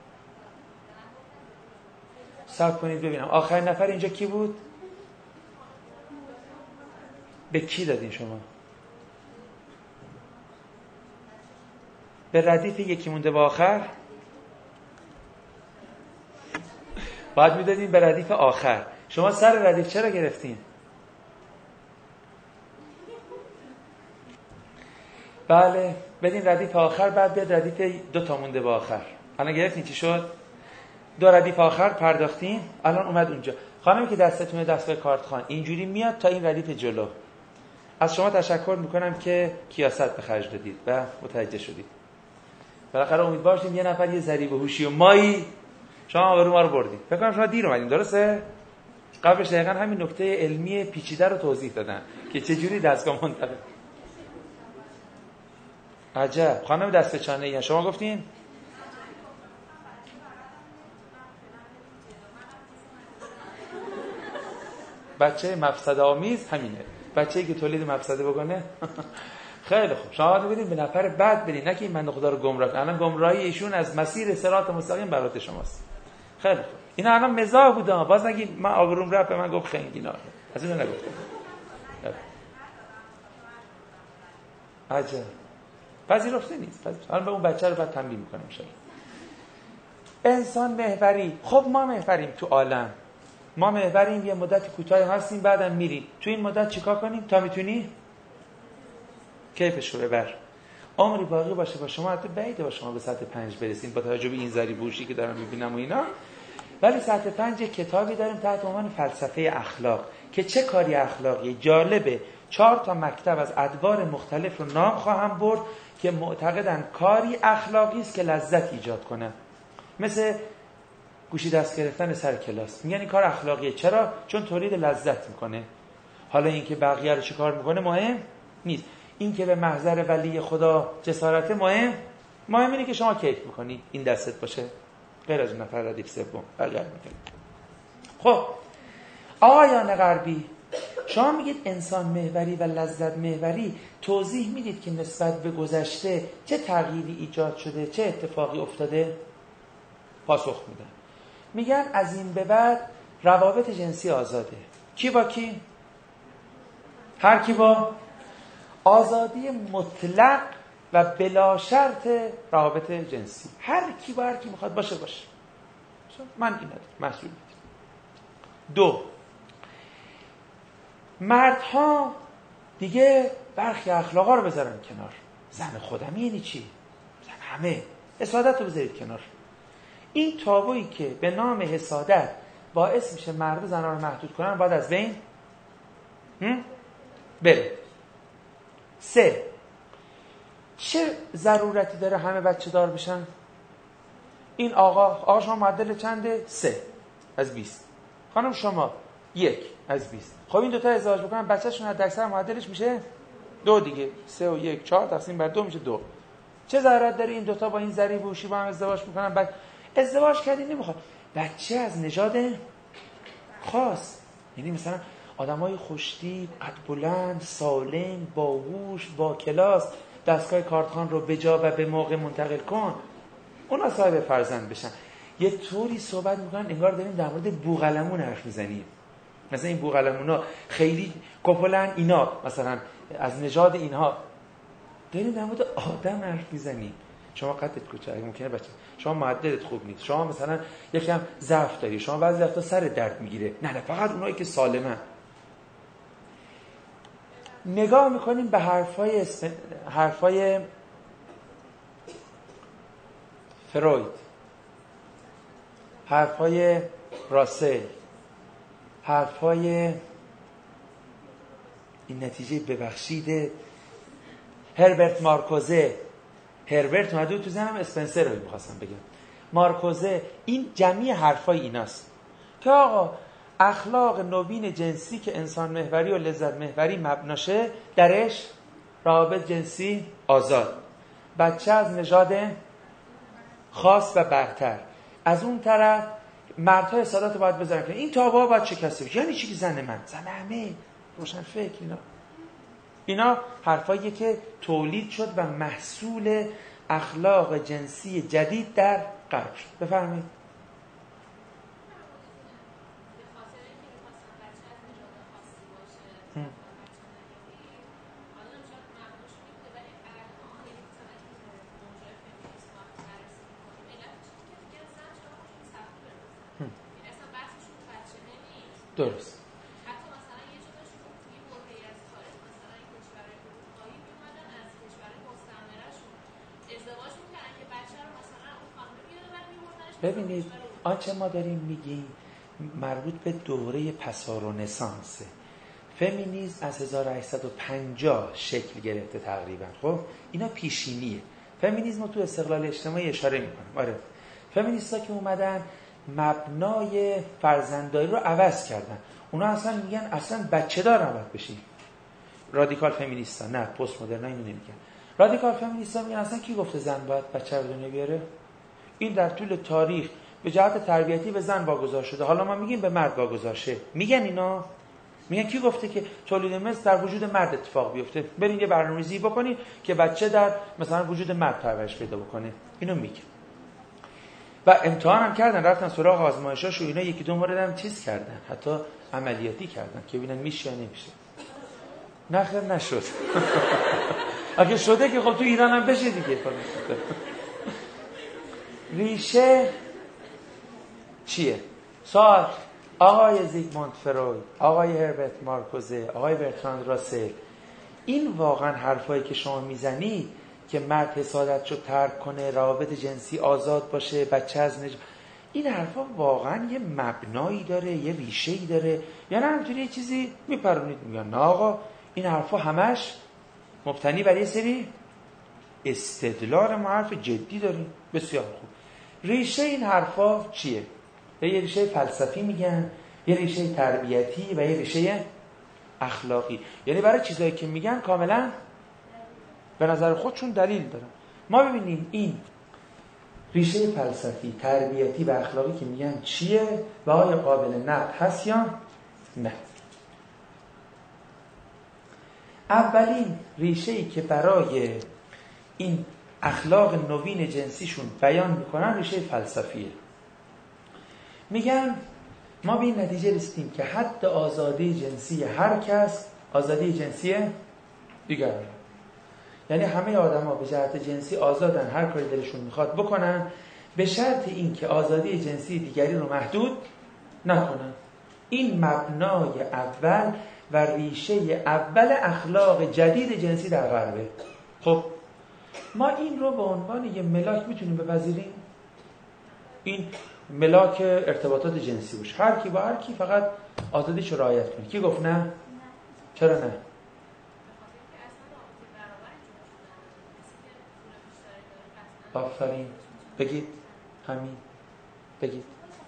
صبر کنید ببینم آخرین نفر اینجا کی بود؟ به کی دادین شما؟ به ردیف یکی مونده با آخر؟ باید میدادین به ردیف آخر. شما سر ردیف چرا گرفتین؟ بله بدین ردیف آخر، بعد بیاد ردیف 2 تا مونده با آخر. الان گرفتین چی شد؟ 2 ردیف آخر پرداختین، الان اومد اونجا. خانمی که دستتونه دستگاه کارتخوان اینجوری میاد تا این ردیف جلو. از شما تشکر میکنم که کیاست به خرج دادید و متوجه شدید. بالاخره امیدوار شدیم یه نفر یه ذریب هوشی و مایی شما آبرو ما رو بردید. فکر کنم شما دیر اومدین، درسته؟ قبلش دقیقاً همین نکته علمی پیچیده رو توضیح دادن که چه جوری دستگاه منتقل. عجب. خانم دست چانه‌ای شما گفتین؟ بچه مفسده آمیز همینه. بچه‌ای که تولید مفسده بکنه. خیلی خوب. شما ببینید به نفر بعد برید، نه که این بنده خدا رو گمراه کنه. الان گمراهی ایشون از مسیر صراط مستقیم برات شماست. خیلی خوب. اینا الان مزاح بوده. باز نگید من آبروم رفت، به من گفت خنگینا. از اینو نگفتم. عجب. پذیرفته نیست. الان به اون بچه رو بعد تنبیه میکنم ان شاءالله. انسان محوری. خب ما محوریم تو عالم. ما محوریم، یه مدت کوتاهی هستیم بعدم میریم. تو این مدت چیکار کنیم تا میتونی کیفش رو ببر؟ عمری باقی باشه با شما. حتی بعیده با شما به سطح 5 برسیم با توجه به این ذریبوشی که دارم میبینم و اینا. ولی سطح 5 کتابی داریم تحت عنوان فلسفه اخلاق که چه کاری اخلاقی جالبه. 4 تا مکتب از ادوار مختلف رو نام خواهم برد که معتقدن کاری اخلاقی است که لذت ایجاد کنه. مثل گوشی دست گرفتن سر کلاس، میگن این کار اخلاقیه. چرا؟ چون تولید لذت میکنه. حالا اینکه بقیه رو چیکار میکنه مهم نیست. اینکه به محضر ولی خدا جسارت مهم اینه که شما کیف میکنی این دستت باشه، غیر از اون نفر ردیف سوم بقیه میکنی. خب آقایان غربی، شما میگید انسان محوری و لذت محوری، توضیح میدید که نسبت به گذشته چه تغییری ایجاد شده، چه اتفاقی افتاده؟ پاسخ میدن. میگن از این به بعد روابط جنسی آزاده. کی با کی؟ هر کی با آزادی مطلق و بلا شرط روابط جنسی. هر کی با هر کی میخواد باشه. من این ندارم، مسئول نیست. 2 مردها دیگه برخی اخلاقا رو بذارن کنار. زن خودم یعنی چی؟ زن همه. حسادت رو بذارید کنار. این تابویی که به نام حسادت باعث میشه مرد زنها رو محدود کنن باید از بین بره. 3. چه ضرورتی داره همه بچه دار بشن؟ این آقا شما معدل چنده؟ 3 از 20. خانم شما 1 از 20. خب این دوتا ازدواج بکنن بچه‌شون حد اکثر معدلش میشه 2 دیگه. 3 و 1 4 تقسیم بر 2 میشه 2. چه ضرورت داره این دوتا با این ذریع بوشی با هم ازدواج میکنن؟ ازدواج کردی نمیخواد بچه از نژاد خاص، یعنی مثلا آدمای خوشتیپ، قد بلند، سالم، باهوش، با کلاس، دستگاه کارتخوان رو به جا و به موقع منتقل کن، اونا صاحب فرزند بشن. یه طوری صحبت میکنن انگار داریم در مورد بوقلمون حرف میزنیم. مثلا این بوقلمونا خیلی کپلن، اینا مثلا از نژاد اینها، داریم در مورد آدم حرف میزنیم. شما قدت کوچیک ممکنه بچه، شما معدلت خوب نیست، شما مثلا یکم ضعف داری، شما بعضی وقتا سر درد میگیره. نه فقط اونایی که سالمن. نگاه میکنیم به حرفای فروید، حرفای راسل، حرفای این نتیجه ببخشید هربرت مارکوزه. هربرت مدود تو ذهنم اسپنسر رو می‌خواستم بگم. مارکوزه. این جمعی حرفای ایناست که آقا اخلاق نوین جنسی که انسان محوری و لذت محوری مبناشه، درش روابط جنسی آزاد، بچه از نژاد خاص و برتر. از اون طرف مردها حسادت رو باید بذارن که این تابوها باید شکسته بشه. یعنی چی که زن من؟ زن همه روشن فکر. اینا حرفاییه که تولید شد و محصول اخلاق جنسی جدید در غرب شد. بفرمایید. درست. ببینید آنچه ما داریم میگیم مربوط به دوره پسارونسانسه. فمینیسم از 1850 شکل گرفته تقریبا. خب اینا پیشینیه. فمینیسم رو تو استقلال اجتماعی اشاره میکنم. آره فمینیستا که اومدن مبنای فرزندداری رو عوض کردن. اونا اصلا میگن اصلا بچه دار نباید بشی. رادیکال فمینیستا نه، پست مدرنا اینو نمیگن. رادیکال فمینیستا میگن اصلا کی گفته زن باید بچه رو دنیا بیاره؟ این در طول تاریخ به جهت تربیتی به زن واگذار شده، حالا ما میگیم به مرد واگذار شه. میگن اینا، میگن کی گفته که تولید مثل در وجود مرد اتفاق بیفته؟ برین یه برنامه‌ریزی بکنین که بچه در مثلا وجود مرد پرورش پیدا بکنه. اینو میگن. و امتحان هم کردن، رفتن سراغ آزمایشاش و اینا، یکی دو مورد هم چیز کردن، حتی عملیاتی کردن که ببینن میشه یا نمیشه. نخیر نشد. اگه شده که خب تو ایران هم بشه دیگه. ریشه چیه؟ سوال آقای زیگموند فروید، آقای هربرت مارکوزه، آقای برتراند راسل، این واقعا حرفایی که شما میزنی که مرد حسادتشو ترک کنه، روابط جنسی آزاد باشه، بچه از این حرفا واقعا یه مبنایی داره، یه ریشه‌ای داره، یا نه همینجوری یه چیزی میپرونید میگن نه آقا این حرفا همش مبتنی بر یه سری استدلال، ما حرف جدی داریم. بسیار خوب. ریشه این حرفا چیه؟ یه ریشه فلسفی میگن، یه ریشه تربیتی و یه ریشه اخلاقی. یعنی برای چیزایی که میگن کاملا به نظر خودشون دلیل دارن. ما ببینیم این ریشه فلسفی، تربیتی و اخلاقی که میگن چیه و آیا قابل نقد هست یا نه. اولین ریشه‌ای که برای این اخلاق نوین جنسیشون بیان میکنن ریشه فلسفیه. میگن ما به این نتیجه رسیدیم که حد آزادی جنسی هر کس آزادی جنسی دیگر، یعنی همه آدم‌ها به جهت جنسی آزادن، هر کاری دلشون میخواد بکنن، به شرط این که آزادی جنسی دیگری رو محدود نکنن. این مبنای اول و ریشه اول اخلاق جدید جنسی در غربه. خب ما این رو به عنوان یه ملاک میتونیم بپذیریم؟ این ملاک ارتباطات جنسی باشه، هر کی با هر کی فقط آزادیش رو رعایت کنه. کی گفت نه؟ چرا نه؟ آفرین، بگید، همین بگید.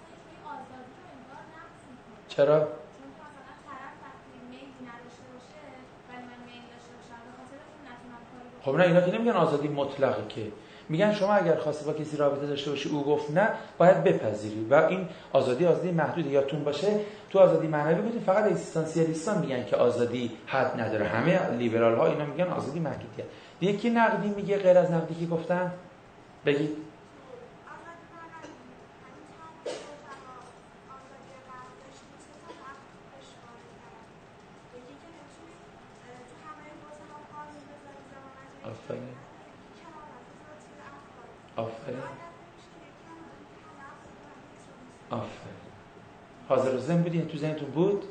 چرا؟ خب نه، اینا که نمیگن آزادی مطلقه، که میگن شما اگر خواستی با کسی رابطه داشته باشی او گفت نه، باید بپذیری و این آزادی محدوده. یادتون باشه تو آزادی معنوی بودیم فقط اگزیستانسیالیستان میگن که آزادی حد نداره، همه لیبرال ها اینا میگن آزادی محدودیه. یکی نقدی میگه غیر از نقدی که گفتن؟ بگید. آفرین آفرین آفرین. حاضر و ذهن بودین؟ تو ذهنتون بود؟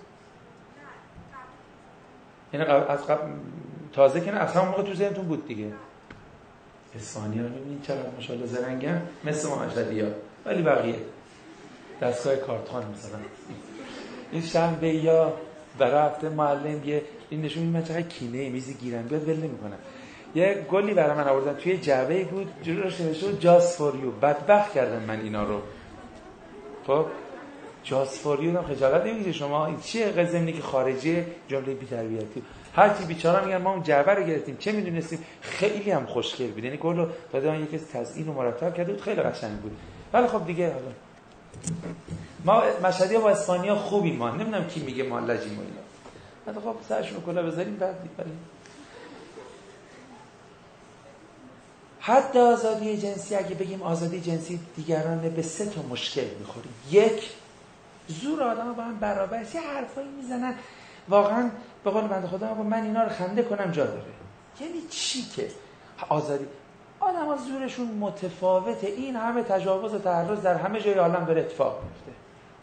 یعنی از قبل تازه که نه، از همون موقع تو ذهنتون بود دیگه. اسفانیا رو میبینید چقدر ماشاءالله زرنگن مثل ما مشهدی‌ها، ولی بقیه دستگاه کارتخوان می‌زنن. این شنبه یا برای هفته معلم یه این نشون میده من چقدر کینه میزی گیرم بیاد ول نمی‌کنم. یه گلی برای من آوردن توی جعبه بود، جلوش نوشته بود just for you. بدبخت کردم من اینا رو. خب just for you هم خجالت نمی‌کشید شما؟ این چیه قزمینی که خارجی جمله بی‌تربیتی. هر کی بیچاره میگن ما اون جعبه رو گرفتیم، چه میدونستیم؟ خیلی هم خوشگل بود، یعنی گلو داده من یکی تزیین و مرتب کرده بود، خیلی قشنگ بود. ولی خب دیگه حالا ما مشهدی‌ها با اسپانیا خوبیم، ما نمیدونم کی میگه ما لجیم و اینا. بعد خب سرشون کلا بذاریم بعد دیگه. حد آزادی جنسی، اگه بگیم آزادی جنسی دیگران، به سه تا مشکل میخوریم. یک، زور آدم با هم برابر، یه حرفایی میزنن واقعا به قول بنده خدا من اینا رو خنده کنم جا داره. یعنی چی که آزادی آدم ها زورشون متفاوته، این همه تجاوز و تعرض در همه جای عالم داره اتفاق میفته.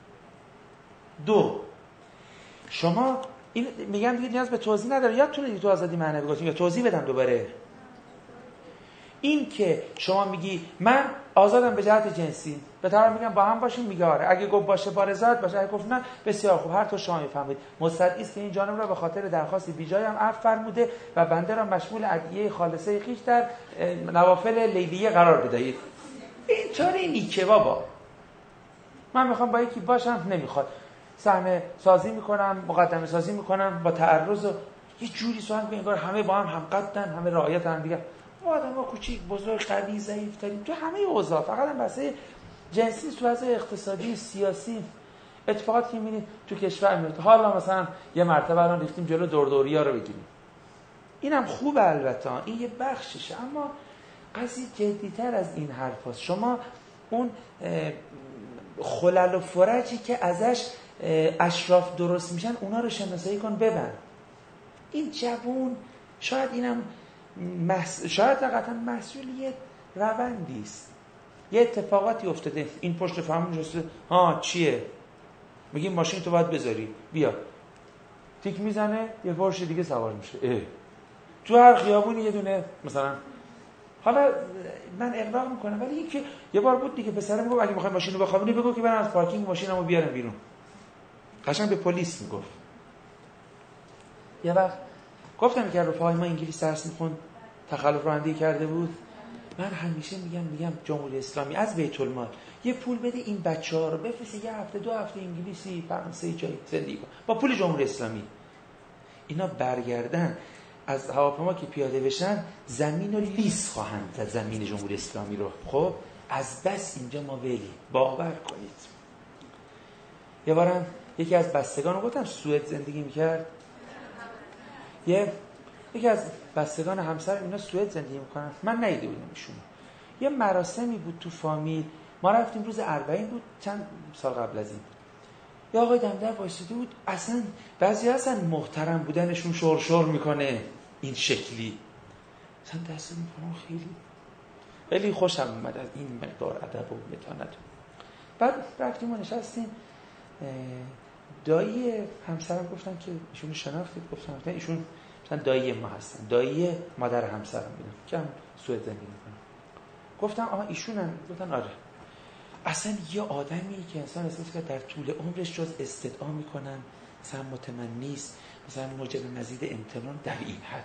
دو، شما این میگم دیگه نیاز به توضیح نداره، یادتونه تو آزادی معنوی گفتیم یا توضیح بدم دوباره؟ این که شما میگی من آزادم به جهت جنسی، به طرف میگم با هم باشیم، میگه آره، اگه گفت باشه با رضایت باشه، اگه گفت نه بسیار خوب، هر تو شما میفهمید. مستدعی است که این جانب را به خاطر درخواست بیجای هم عفو فرموده و بنده را مشمول ادعیه خالصه خویش در نوافل لیلیه قرار بدهید. اینطوری نیکه بابا، من میخوام با یکی باشم نمیخواد، صحنه سازی میکنم، مقدمه سازی میکنم با تعرض و یه جوری سوال میکنم انگار همه با هم همقدن، همه رعایت هم دیگه. آدم‌ها کوچیک بزرگ قوی ضعیف ترین تو همه اوضاع، فقط هم بحث جنسی تو وضع اقتصادی سیاسی اتفاقاتی که می‌بینید تو کشور میفته. حالا مثلا یه مرتبه الان ریختیم جلو دوردوریا رو بگیریم، اینم خوبه البته، این یه بخششه، اما قضیه جدی‌تر از این حرفاست. شما اون خلل و فرجی که ازش اشراف درست میشن اونا رو شناسایی کن، ببن. این جوون شاید اینم شاید قطعا مسئول یه روندی است، یه اتفاقاتی افتاده، این پشت فهمون جسته ها چیه؟ میگیم ماشین تو باید بذاری، بیا تیک میزنه یه پرش دیگه سوار میشه. تو هر خیابونی یه دونه مثلا. حالا من اغراق میکنم، ولی این که یه بار بود دیگه پسرم میگفت اگه میخوای ماشین رو بخوابونی بگو که برن از پارکینگ ماشینمو بیارن بیرون. قشنگ به پلیس میگفت. یه وقت گفتم که رفقای ما انگلیس درس میخوند، تخلف رانندگی کرده بود. من همیشه میگم جمهوری اسلامی از بیت المال یه پول بده این بچه‌ها رو بفرسته یه هفته دو هفته انگلیسی فرانسه جای زندگی کن با پول جمهوری اسلامی. اینا برگردن از هواپیما که پیاده بشن زمین رو لیز خواهند زد، زمین جمهوری اسلامی رو. خب از بس اینجا ما ولی باور کنید. یه بارم یکی از بستگان رو گفتم سوئد زندگی میکرد، یکی از بستگان همسر اینا سوئد زندگی میکنن، من ندیده بودم ایشون. یه مراسمی بود تو فامیل، ما رفتیم روز 40 بود چند سال قبل از این. یه آقای دمدر وایساده بود، اصلا بعضی اصلا محترم بودنشون شور میکنه این شکلی، اصلا دست میکنم خیلی خوشم اومد از این مقدار ادب و متانت. بعد رفتیم و نشستیم، دایی همسرم گفتن که ایشون شناختید؟ گفتم نه، ایشون مثلا دایی ما هستن، دایی مادر همسرم بودن که هم سوئد زندگی میکنن. گفتم آها ایشونن؟ گفتن آره. اصلا یه آدمی که انسان احساس کرد در طول عمرش جز استدعا میکنن، مثلا متمنی است، مثلا موجب مزید امتنان در این حد.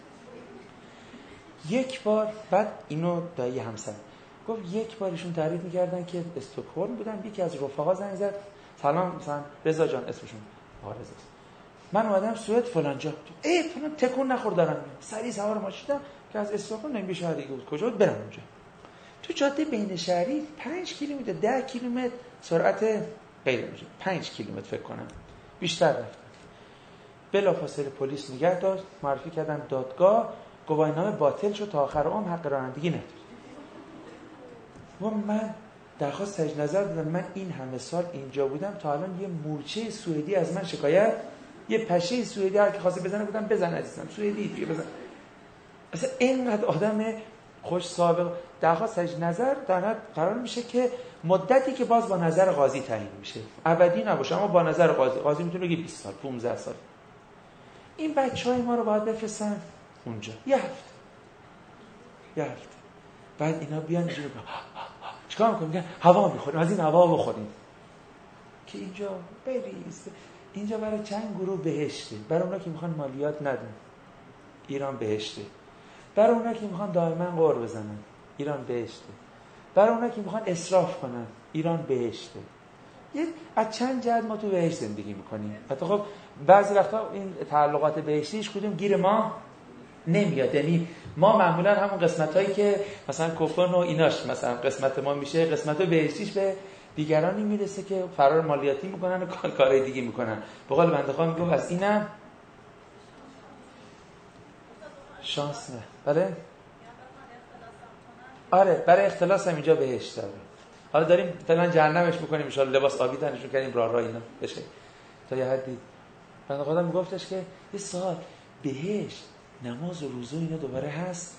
یک بار بعد اینو دایی همسر گفت یک بار ایشون تعریف میکردن که استکهلم بودن، یکی از رفقا زنگ زد سلام مثلا رضا جان، اسمشون رضاست، من اومدم سوئد فلان جا، فلان تکون نخور دارم سریع سوار ماشین که از استکهلم نمیشه شهر دیگه بود کجا بود برم اونجا. تو جاده بین شهری 5 کیلومتر 10 کیلومتر سرعت غیر میشه، 5 کیلومتر فکر کنم بیشتر رفتم. بلافاصله پلیس نگه داشت، معرفی کردن دادگاه، گواهینامه باطل شد، تا آخر عمر حق رانندگی نداره. و من درخواست تجدید نظر دادم، من این همه سال اینجا بودم تا الان یه مورچه سوئدی از من شکایت، یه پشه سوئدی هر کی خواسته بزنه بودم بزن عزیزم سوئدی دیگه بزن. اصلا اینقدر آدم خوش سابقه. درخواست تجدید نظر در قرار میشه که مدتی که باز با نظر قاضی تعیین میشه، ابدی نباشه، اما با نظر قاضی میتونه بگه 20 سال 15 سال. این بچهای ما رو باید بفرستن اونجا یه هفته بعد اینا بیان اینجا چیکار میکنیم؟ میگن هوا میخوریم، از این هوا بخوریم که اینجا بریز. اینجا برای چند گروه بهشته، برای اونا که میخوان مالیات ندن ایران بهشته، برای اونا که میخوان دائما قور بزنن ایران بهشته، برای اونا که میخوان اسراف کنن ایران بهشته. یه از چند جهت ما تو بهشت زندگی میکنیم. حتی خب بعضی وقتا این تعلقات بهشتیش کدوم گیر ما نمیاد، یعنی ما معمولا همون قسمتایی که مثلا کفن و ایناش مثلا قسمت ما میشه، قسمت بهشتیش به دیگرانی میرسه که فرار مالیاتی میکنن و کارهای دیگه میکنن. به قول بنده خدا میگه از اینم شانس نه. بله آره برای اختلاس هم اینجا بهشت داره. حالا داریم مثلا جهنمش میکنیم ان شاء الله، لباس آبی تنشون کردیم راه اینا بشه تا یه حدی. بنده خدا میگفتش که یه سال بهشت نماز و روزه اینا دوباره هست.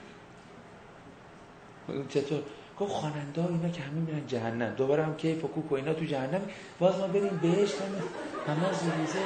چطور؟ گفت خواننده ها اینا که همه میرن جهنم، دوباره هم کیف و کوک و اینا تو جهنم، باز ما بریم بهشت نماز و روزه.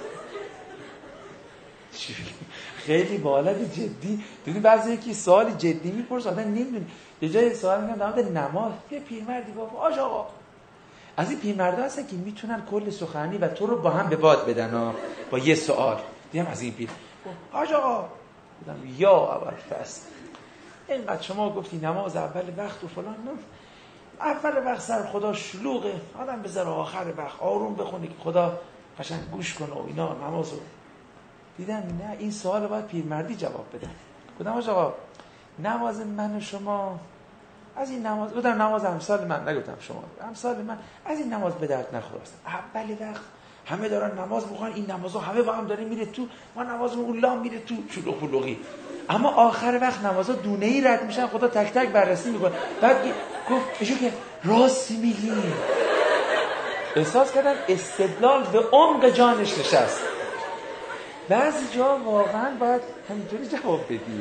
خیلی بالد جدی. دیدین بعضی یکی سوالی جدی میپرسه آدم نمیدونه، یه جای سوال میگن در مورد نماز، یه پیرمردی گفت آج آقا، از این پیرمردا هستن که میتونن کل سخنی و تو رو با هم به باد بدن با یه سوال. دیدم از این پیر آج آقا بودم یا اول فصل اینقدر شما گفتی نماز اول وقت و فلان، اول وقت سر خدا شلوغه، آدم بذاره آخر وقت آروم بخونه که خدا قشنگ گوش کنه و اینا نمازو. دیدم نه این سوال باید پیرمردی جواب بده. گفتم آج آقا نماز من و شما از این نماز، بودم نماز امثال من، نگفتم شما، امثال من از این نماز به درد نخوره. اول وقت همه دارن نماز میخوان، این نمازها همه با هم داره میره تو، ما نمازمون اولا میره تو شلوغ پلوغی، اما آخر وقت نمازها دونه ای رد میشن، خدا تک تک بررسی میکنه. بعد گفت ایشون که راست میگی. احساس کردم استدلال به عمق جانش نشست. بعضی جا واقعا باید همینطوری جواب بدی.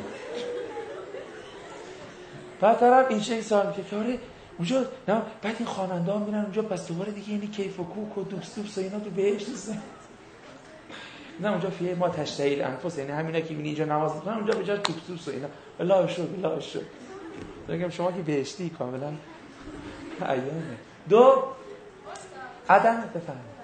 بعد طرف این شکل سوال میکنه که آره اونجا نه، بعد این خواننده ها میرن اونجا پس دوباره دیگه اینی کیف و کوک و دوبس دوبس و اینا تو بهشت نیستن. نه اونجا فیه ما تشتهیل انفس، یعنی همینا که میبینی اینجا نماز میخونن اونجا به جای دوبس دوبس و اینا الله شکر الله شکر. میگم شما که بهشتی کاملا ایامه. دو عدم بفهم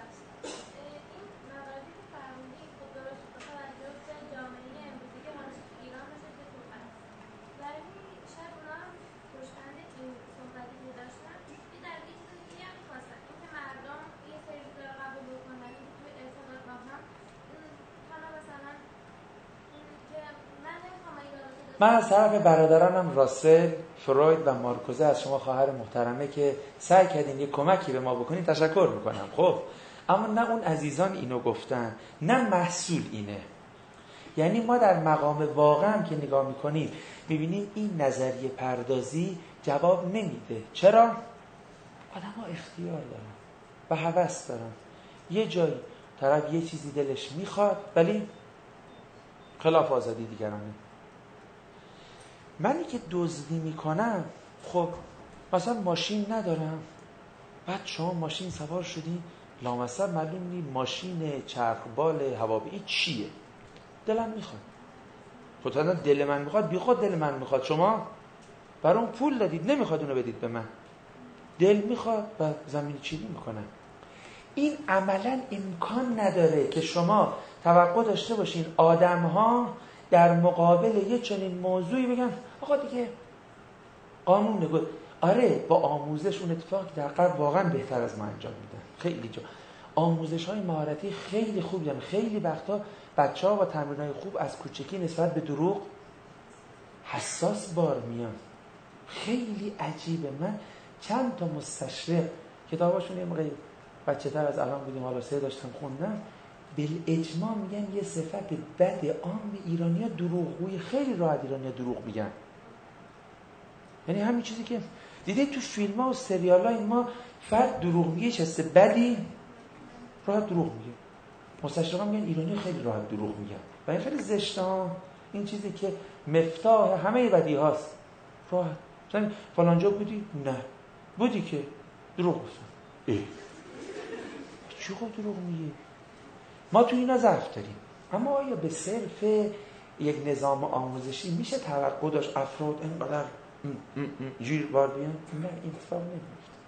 من از طرف برادرانم راسل، فروید و مارکوزه از شما خواهر محترمه که سعی کردین یه کمکی به ما بکنین تشکر میکنم. خب اما نه اون عزیزان اینو گفتن نه محصول اینه. یعنی ما در مقام واقع هم که نگاه میکنیم میبینیم این نظریه پردازی جواب نمیده. چرا؟ آدم ها اختیار دارن و هوس دارن. یه جایی طرف یه چیزی دلش میخواد ولی خلاف آزادی دیگرانه. منی که دزدی میکنم، خب مثلا ماشین ندارم، بعد شما ماشین سوار شدین لامصب معلوم نی ماشین چرخبال هواپیما چیه، دلم میخواد. خودتون دل من میخواد، بی خود دل من میخواد. شما برای اون پول دادید، نمیخواد اونو بدید به من. دل میخواد و زمین چینی میکنم. این عملا امکان نداره که شما توقع داشته باشین آدم‌ها در مقابل یه چنین موضوعی بگن آقا دیگه قانون نگو. آره با آموزش اون اتفاقی در غرب واقعا بهتر از ما انجام میدن. خیلی جا آموزش‌های مهارتی خیلی خوب دارن. خیلی وقتا بچه‌ها با تمرین‌های خوب از کوچکی نسبت به دروغ حساس بار میان. خیلی عجیبه. من چند تا مستشرق کتاباشون یه موقعی بچه‌تر از الان بودیم، حالا سه داشتم خوندم، بالاجماع میگن یه صفت بد عام ایرانی‌ها دروغگویی. خیلی راحت ایرانی‌ها دروغ میگن. یعنی همین چیزی که دیدید تو فیلم‌ها و سریال‌ها، ما فرد دروغ میگه چه حس بدی راحت دروغ میگه. مستشرقا میگن ایرانی خیلی راحت دروغ میگن و این خیلی زشته ها. این چیزی که مفتاح همه بدی هاست. راحت مثلا فلانجا بودی؟ نه. بودی که دروغ گفتم. چی خود دروغ میگی؟ ما تو اینا ضعف داریم. اما آیا به صرف یک نظام آموزشی میشه توقع داشت افراد اینقدر جیر بار بیان؟ نه، این اتفاق نمیفته.